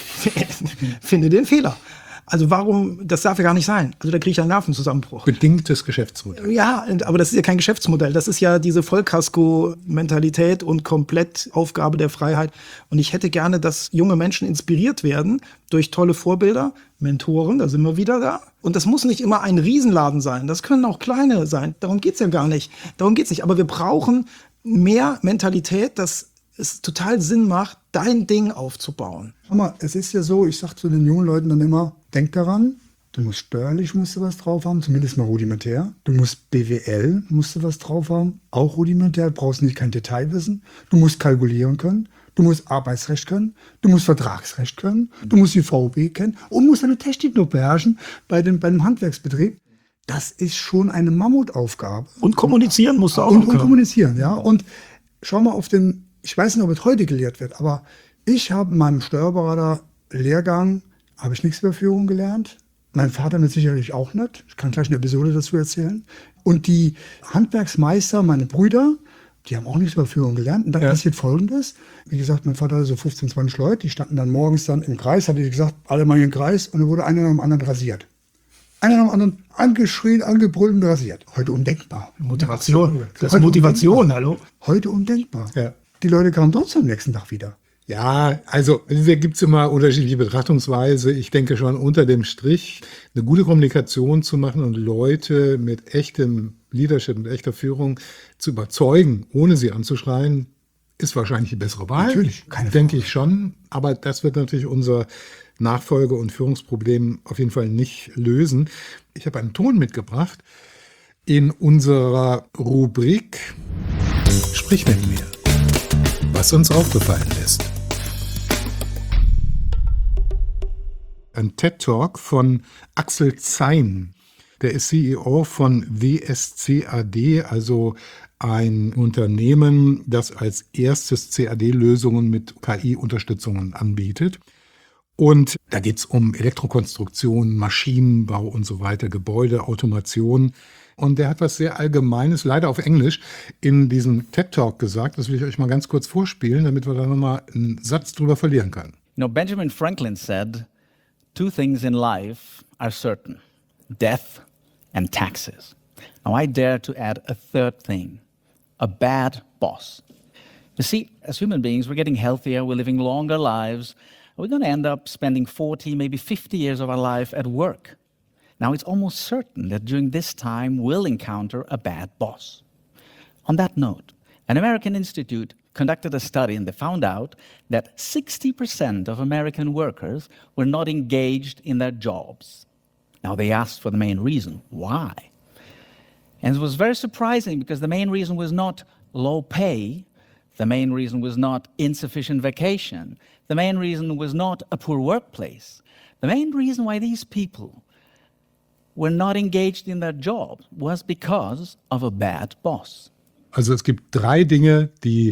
Finde den Fehler. Also warum, das darf ja gar nicht sein. Also da kriege ich einen Nervenzusammenbruch. Bedingtes Geschäftsmodell. Ja, aber das ist ja kein Geschäftsmodell. Das ist ja diese Vollkasko-Mentalität und komplett Aufgabe der Freiheit. Und ich hätte gerne, dass junge Menschen inspiriert werden durch tolle Vorbilder, Mentoren, da sind wir wieder da. Und das muss nicht immer ein Riesenladen sein. Das können auch kleine sein. Darum geht's ja gar nicht. Darum geht's nicht. Aber wir brauchen mehr Mentalität, dass es total Sinn macht, dein Ding aufzubauen. Schau mal, es ist ja so, ich sage zu den jungen Leuten dann immer, denk daran, du musst steuerlich musst du was drauf haben, zumindest mal rudimentär. Du musst BWL musst du was drauf haben, auch rudimentär, brauchst nicht kein Detailwissen. Du musst kalkulieren können, du musst Arbeitsrecht können, du musst Vertragsrecht können, du musst die VB kennen und musst eine Technik noch beherrschen bei dem Handwerksbetrieb. Das ist schon eine Mammutaufgabe. Und kommunizieren musst du auch Und können. kommunizieren, ja. Und schau mal auf den, ich weiß nicht, ob es heute gelehrt wird, aber ich habe in meinem Steuerberater-Lehrgang, habe ich nichts über Führung gelernt. Mein Vater mit sicherlich auch nicht. Ich kann gleich eine Episode dazu erzählen. Und die Handwerksmeister, meine Brüder, die haben auch nichts über Führung gelernt. Und dann passiert Folgendes. Wie gesagt, mein Vater hatte so 15, 20 Leute, die standen dann morgens dann im Kreis, hatte ich gesagt, alle mal in den Kreis. Und dann wurde einer nach dem anderen rasiert. Einer nach dem anderen angeschrien, angebrüllt und rasiert. Heute undenkbar. Motivation. Das ist Motivation, hallo. Heute undenkbar. Ja. Die Leute kamen trotzdem am nächsten Tag wieder. Ja, also da gibt es immer unterschiedliche Betrachtungsweise. Ich denke schon unter dem Strich eine gute Kommunikation zu machen und Leute mit echtem Leadership, mit echter Führung zu überzeugen, ohne sie anzuschreien, ist wahrscheinlich die bessere Wahl. Natürlich, keine denke ich schon. Aber das wird natürlich unser Nachfolge- und Führungsproblem auf jeden Fall nicht lösen. Ich habe einen Ton mitgebracht in unserer Rubrik Sprich mit mir, was uns aufgefallen ist. Ein TED-Talk von Axel Zein. Der ist CEO von WSCAD, also ein Unternehmen, das als erstes CAD-Lösungen mit KI-Unterstützungen anbietet. Und da geht es um Elektrokonstruktion, Maschinenbau und so weiter, Gebäude, Automation. Und der hat was sehr Allgemeines, leider auf Englisch, in diesem TED-Talk gesagt. Das will ich euch mal ganz kurz vorspielen, damit wir da nochmal einen Satz drüber verlieren können. You know, Benjamin Franklin said, 2 things in life are certain, death and taxes. Now I dare to add a third thing, a bad boss. You see, as human beings, we're getting healthier, we're living longer lives. We're going to end up spending 40, maybe 50 years of our life at work. Now, it's almost certain that during this time, we'll encounter a bad boss. On that note, an American institute conducted a study and they found out that 60% of American workers were not engaged in their jobs. Now, they asked for the main reason. Why? And it was very surprising because the main reason was not low pay. The main reason was not insufficient vacation. The main reason was not a poor workplace. The main reason why these people were not engaged in their job was because of a bad boss. Also es gibt 3 Dinge, die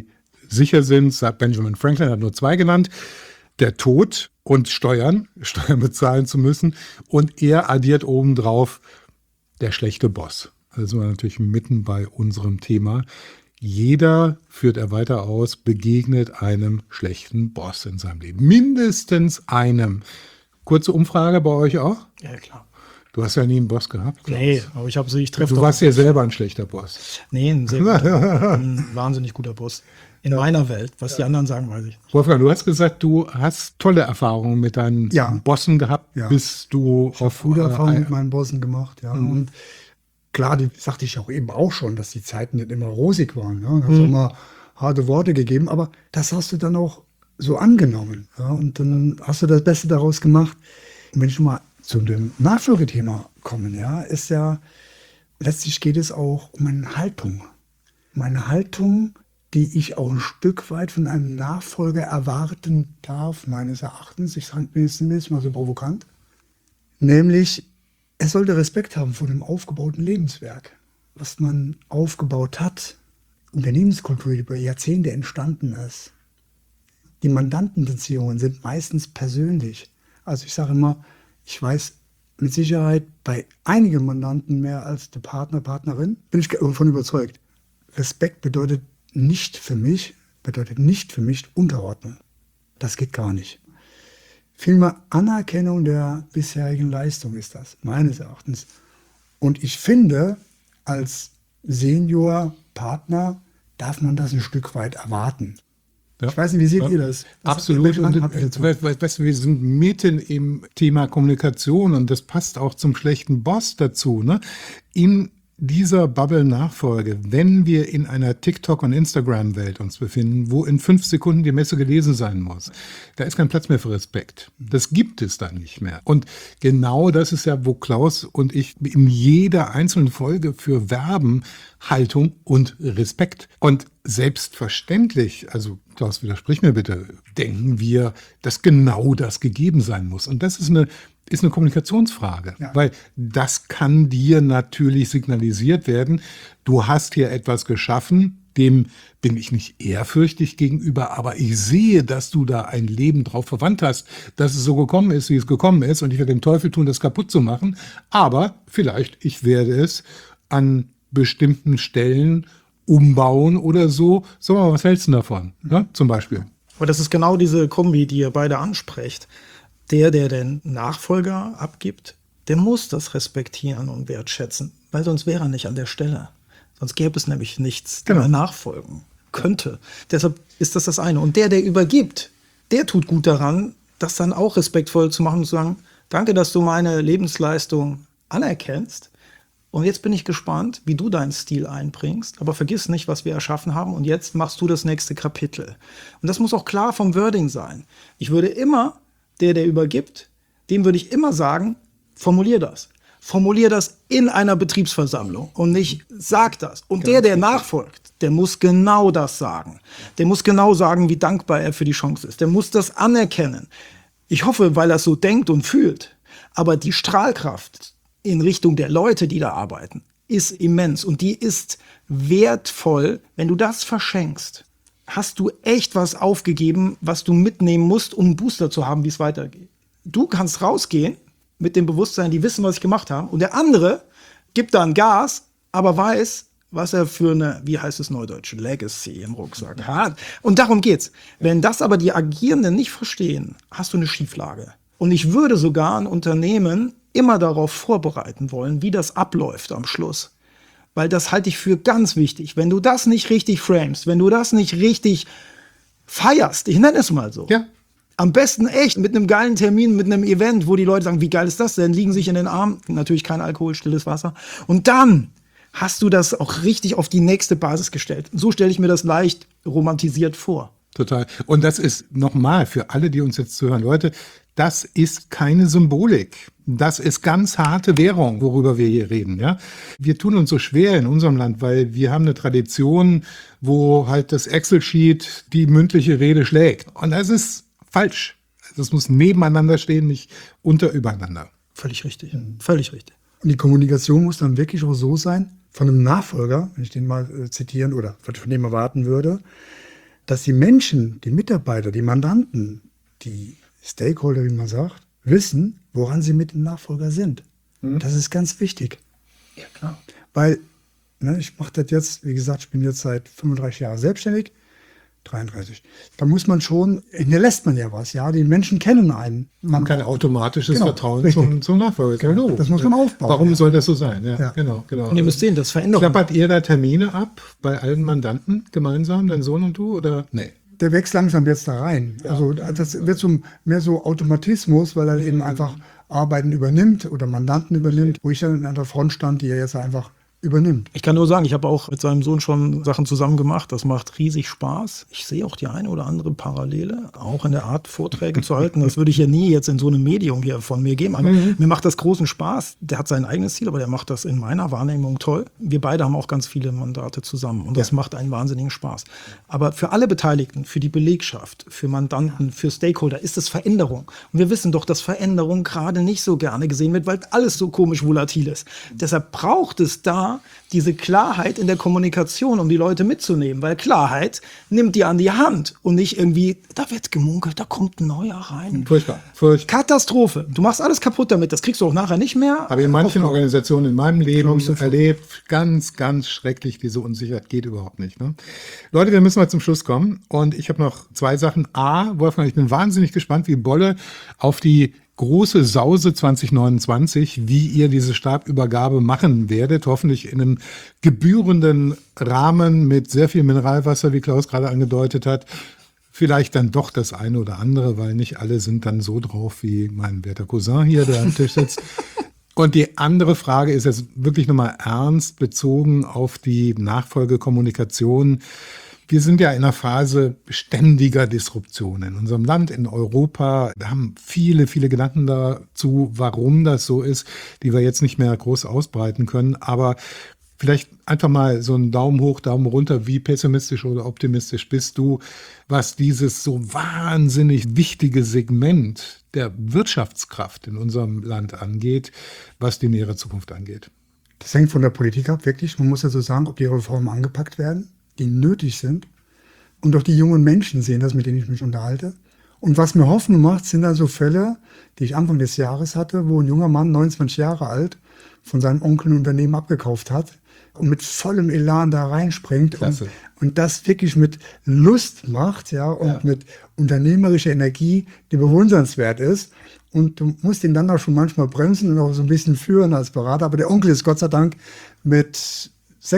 sicher sind, sagt Benjamin Franklin, hat nur 2 genannt, der Tod und Steuern bezahlen zu müssen. Und er addiert obendrauf der schlechte Boss. Also sind wir natürlich mitten bei unserem Thema. Jeder, führt er weiter aus, begegnet einem schlechten Boss in seinem Leben. Mindestens einem. Kurze Umfrage bei euch auch? Ja, klar. Du hast ja nie einen Boss gehabt. Klaus. Nee, aber ich treffe Du warst ja selber ein schlechter Boss. Nee, ein sehr guter, ein wahnsinnig guter Boss. In meiner Welt. Was die anderen sagen, weiß ich nicht. Wolfgang, du hast gesagt, du hast tolle Erfahrungen mit deinen Ja. Bossen gehabt, Ja. bis du auf Gute Erfahrungen mit meinen Bossen gemacht, ja. Und klar, die sagte ich auch eben auch schon, dass die Zeiten nicht immer rosig waren. Ja. Da hat es immer harte Worte gegeben, aber das hast du dann auch so angenommen. Ja. Und dann hast du das Beste daraus gemacht. Und wenn ich mal zu dem Nachfolgethema komme, ja, ist ja, letztlich geht es auch um meine Haltung. Meine Haltung, die ich auch ein Stück weit von einem Nachfolger erwarten darf, meines Erachtens. Ich bin jetzt mal so provokant. Nämlich, er sollte Respekt haben vor dem aufgebauten Lebenswerk, was man aufgebaut hat, Unternehmenskultur, die über Jahrzehnte entstanden ist. Die Mandantenbeziehungen sind meistens persönlich. Also ich sage immer, ich weiß mit Sicherheit bei einigen Mandanten mehr als der Partner, Partnerin, bin ich davon überzeugt. Respekt bedeutet nicht für mich Unterordnung. Das geht gar nicht. Vielmehr Anerkennung der bisherigen Leistung ist das, meines Erachtens. Und ich finde, als Senior-Partner darf man das ein Stück weit erwarten. Ja. Ich weiß nicht, wie seht ihr das? Absolut. Welche Und, Meinung habt ihr dazu? weißt du, wir sind mitten im Thema Kommunikation und das passt auch zum schlechten Boss dazu. Ne? In dieser Bubble-Nachfolge, wenn wir in einer TikTok- und Instagram-Welt uns befinden, wo in 5 Sekunden die Messe gelesen sein muss, da ist kein Platz mehr für Respekt. Das gibt es dann nicht mehr. Und genau das ist ja, wo Klaus und ich in jeder einzelnen Folge für werben, Haltung und Respekt. Und selbstverständlich, also Klaus, widersprich mir bitte, denken wir, dass genau das gegeben sein muss. Und das ist eine Kommunikationsfrage, Ja. weil das kann dir natürlich signalisiert werden. Du hast hier etwas geschaffen, dem bin ich nicht ehrfürchtig gegenüber, aber ich sehe, dass du da ein Leben drauf verwandt hast, dass es so gekommen ist, wie es gekommen ist und ich werde den Teufel tun, das kaputt zu machen, aber vielleicht, ich werde es an bestimmten Stellen umbauen oder so. Sag mal, was hältst du davon? Ja, zum Beispiel. Aber das ist genau diese Kombi, die ihr beide ansprecht. Der den Nachfolger abgibt, der muss das respektieren und wertschätzen, weil sonst wäre er nicht an der Stelle. Sonst gäbe es nämlich nichts, dem er nachfolgen könnte. Deshalb ist das eine. Und der übergibt, der tut gut daran, das dann auch respektvoll zu machen und zu sagen, danke, dass du meine Lebensleistung anerkennst. Und jetzt bin ich gespannt, wie du deinen Stil einbringst. Aber vergiss nicht, was wir erschaffen haben. Und jetzt machst du das nächste Kapitel. Und das muss auch klar vom Wording sein. Ich würde immer der übergibt, dem würde ich immer sagen, formulier das. Formulier das in einer Betriebsversammlung und nicht sag das. Und der nachfolgt, der muss genau das sagen. Der muss genau sagen, wie dankbar er für die Chance ist. Der muss das anerkennen. Ich hoffe, weil er es so denkt und fühlt. Aber die Strahlkraft in Richtung der Leute, die da arbeiten, ist immens. Und die ist wertvoll, wenn du das verschenkst. Hast du echt was aufgegeben, was du mitnehmen musst, um einen Booster zu haben, wie es weitergeht. Du kannst rausgehen mit dem Bewusstsein, die wissen, was ich gemacht habe. Und der andere gibt dann Gas, aber weiß, was er für eine, wie heißt es neudeutsch, Legacy im Rucksack hat. Und darum geht's. Wenn das aber die Agierenden nicht verstehen, hast du eine Schieflage. Und ich würde sogar ein Unternehmen immer darauf vorbereiten wollen, wie das abläuft am Schluss. Weil das halte ich für ganz wichtig. Wenn du das nicht richtig framest, wenn du das nicht richtig feierst, ich nenne es mal so. Ja. Am besten echt mit einem geilen Termin, mit einem Event, wo die Leute sagen, wie geil ist das denn? Liegen sich in den Armen, natürlich kein Alkohol, stilles Wasser. Und dann hast du das auch richtig auf die nächste Basis gestellt. So stelle ich mir das leicht romantisiert vor. Total. Und das ist nochmal für alle, die uns jetzt zuhören, Leute, das ist keine Symbolik. Das ist ganz harte Währung, worüber wir hier reden. Ja? Wir tun uns so schwer in unserem Land, weil wir haben eine Tradition, wo halt das Excel-Sheet die mündliche Rede schlägt. Und das ist falsch. Das muss nebeneinander stehen, nicht übereinander. Völlig richtig. Völlig richtig. Und die Kommunikation muss dann wirklich auch so sein, von einem Nachfolger, wenn ich den mal zitieren oder von dem erwarten würde, dass die Menschen, die Mitarbeiter, die Mandanten, die Stakeholder, wie man sagt, wissen, woran sie mit dem Nachfolger sind. Das ist ganz wichtig. Ja, klar. Weil, ich mache das jetzt, wie gesagt, ich bin jetzt seit 35 Jahren selbstständig, 33. Da muss man schon, hinterlässt man ja was, ja. Die Menschen kennen einen. Man Kein automatisches Genau, Vertrauen richtig. zum Nachfolger. Genau, das muss man aufbauen. Warum ja. soll das so sein? Ja, Ja. genau. Und ihr müsst sehen, das Veränderung. Klappert ihr da Termine ab bei allen Mandanten gemeinsam, dein Sohn und du? Oder? Nee. Der wächst langsam jetzt da rein. Also das wird mehr so Automatismus, weil er eben einfach Arbeiten übernimmt oder Mandanten übernimmt, wo ich dann an der Front stand, die er jetzt einfach übernimmt. Ich kann nur sagen, ich habe auch mit seinem Sohn schon Sachen zusammen gemacht. Das macht riesig Spaß. Ich sehe auch die eine oder andere Parallele, auch in der Art, Vorträge zu halten. Das würde ich ja nie jetzt in so einem Medium hier von mir geben. Aber mir macht das großen Spaß. Der hat sein eigenes Ziel, aber der macht das in meiner Wahrnehmung toll. Wir beide haben auch ganz viele Mandate zusammen und das macht einen wahnsinnigen Spaß. Aber für alle Beteiligten, für die Belegschaft, für Mandanten, für Stakeholder ist es Veränderung. Und wir wissen doch, dass Veränderung gerade nicht so gerne gesehen wird, weil alles so komisch volatil ist. Deshalb braucht es da diese Klarheit in der Kommunikation, um die Leute mitzunehmen, weil Klarheit nimmt die an die Hand und nicht irgendwie, da wird gemunkelt, da kommt ein neuer rein. Furchtbar. Katastrophe. Du machst alles kaputt damit, das kriegst du auch nachher nicht mehr. Habe ich in manchen Organisationen in meinem Leben erlebt, ganz, ganz schrecklich, diese Unsicherheit geht überhaupt nicht. Ne? Leute, wir müssen mal zum Schluss kommen und ich habe noch 2 Sachen. A, Wolfgang, ich bin wahnsinnig gespannt wie Bolle auf die große Sause 2029, wie ihr diese Stabübergabe machen werdet. Hoffentlich in einem gebührenden Rahmen mit sehr viel Mineralwasser, wie Klaus gerade angedeutet hat. Vielleicht dann doch das eine oder andere, weil nicht alle sind dann so drauf wie mein werter Cousin hier, der am Tisch sitzt. Und die andere Frage ist jetzt wirklich nochmal ernst bezogen auf die Nachfolgekommunikation. Wir sind ja in einer Phase ständiger Disruption in unserem Land, in Europa. Wir haben viele, viele Gedanken dazu, warum das so ist, die wir jetzt nicht mehr groß ausbreiten können. Aber vielleicht einfach mal so einen Daumen hoch, Daumen runter. Wie pessimistisch oder optimistisch bist du, was dieses so wahnsinnig wichtige Segment der Wirtschaftskraft in unserem Land angeht, was die nähere Zukunft angeht? Das hängt von der Politik ab, wirklich. Man muss ja so sagen, ob die Reformen angepackt werden, die nötig sind. Und auch die jungen Menschen sehen das, mit denen ich mich unterhalte. Und was mir Hoffnung macht, sind also Fälle, die ich Anfang des Jahres hatte, wo ein junger Mann, 29 Jahre alt, von seinem Onkel ein Unternehmen abgekauft hat und mit vollem Elan da reinspringt und das wirklich mit Lust macht, ja, und mit unternehmerischer Energie, die bewundernswert ist. Und du musst ihn dann auch schon manchmal bremsen und auch so ein bisschen führen als Berater. Aber der Onkel ist Gott sei Dank mit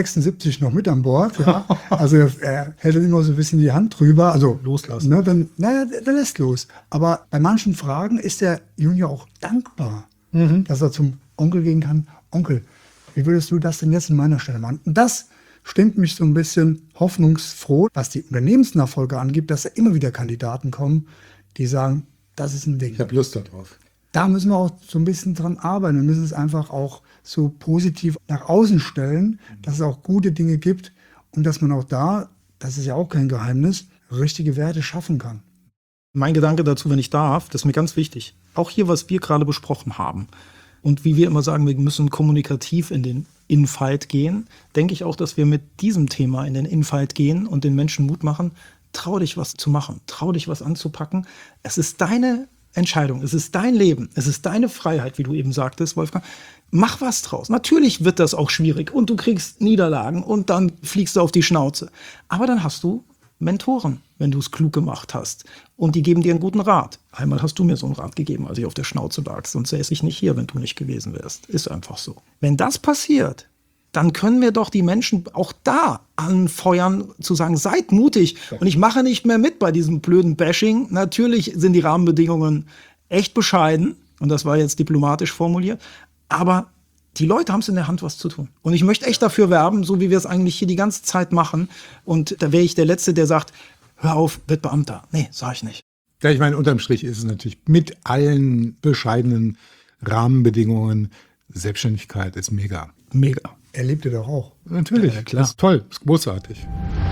76 noch mit an Bord. Ja. Also er hält dann immer so ein bisschen die Hand drüber. Also Loslassen. Ne, der lässt los. Aber bei manchen Fragen ist der Junior auch dankbar, dass er zum Onkel gehen kann. Onkel, wie würdest du das denn jetzt in meiner Stelle machen? Und das stimmt mich so ein bisschen hoffnungsfroh, was die Unternehmensnachfolge angeht, dass da immer wieder Kandidaten kommen, die sagen, das ist ein Ding. Ich habe Lust darauf. Da müssen wir auch so ein bisschen dran arbeiten. Wir müssen es einfach auch so positiv nach außen stellen, dass es auch gute Dinge gibt und dass man auch da, das ist ja auch kein Geheimnis, richtige Werte schaffen kann. Mein Gedanke dazu, wenn ich darf, das ist mir ganz wichtig. Auch hier, was wir gerade besprochen haben. Und wie wir immer sagen, wir müssen kommunikativ in den Infight gehen, denke ich auch, dass wir mit diesem Thema in den Infight gehen und den Menschen Mut machen, trau dich was zu machen, trau dich was anzupacken. Es ist deine Entscheidung, es ist dein Leben, es ist deine Freiheit, wie du eben sagtest, Wolfgang. Mach was draus. Natürlich wird das auch schwierig und du kriegst Niederlagen und dann fliegst du auf die Schnauze. Aber dann hast du Mentoren, wenn du es klug gemacht hast. Und die geben dir einen guten Rat. Einmal hast du mir so einen Rat gegeben, als ich auf der Schnauze lag. Sonst säße ich nicht hier, wenn du nicht gewesen wärst. Ist einfach so. Wenn das passiert, dann können wir doch die Menschen auch da anfeuern, zu sagen, seid mutig. Und ich mache nicht mehr mit bei diesem blöden Bashing. Natürlich sind die Rahmenbedingungen echt bescheiden. Und das war jetzt diplomatisch formuliert. Aber die Leute haben es in der Hand, was zu tun. Und ich möchte echt dafür werben, so wie wir es eigentlich hier die ganze Zeit machen. Und da wäre ich der Letzte, der sagt, hör auf, wird Beamter. Nee, sag ich nicht. Ja, ich meine, unterm Strich ist es natürlich mit allen bescheidenen Rahmenbedingungen, Selbstständigkeit ist mega. Mega. Erlebt ihr doch auch. Natürlich, Ja, klar. Das ist toll, das ist großartig.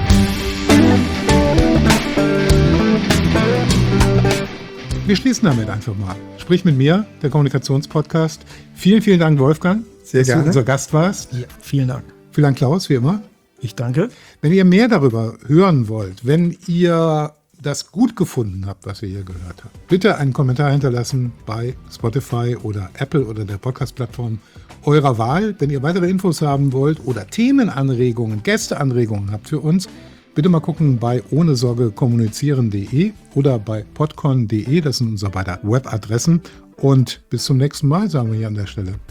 Wir schließen damit einfach mal. Sprich mit mir, der Kommunikationspodcast. Vielen, vielen Dank, Wolfgang, Sehr dass gerne. du unser Gast warst. Ja, vielen Dank. Vielen Dank, Klaus, wie immer. Ich danke. Wenn ihr mehr darüber hören wollt, wenn ihr das gut gefunden habt, was ihr hier gehört habt, bitte einen Kommentar hinterlassen bei Spotify oder Apple oder der Podcast-Plattform eurer Wahl. Wenn ihr weitere Infos haben wollt oder Themenanregungen, Gästeanregungen habt für uns, bitte mal gucken bei ohnesorgekommunizieren.de oder bei podcon.de. Das sind unsere beiden Webadressen. Und bis zum nächsten Mal, sagen wir hier an der Stelle.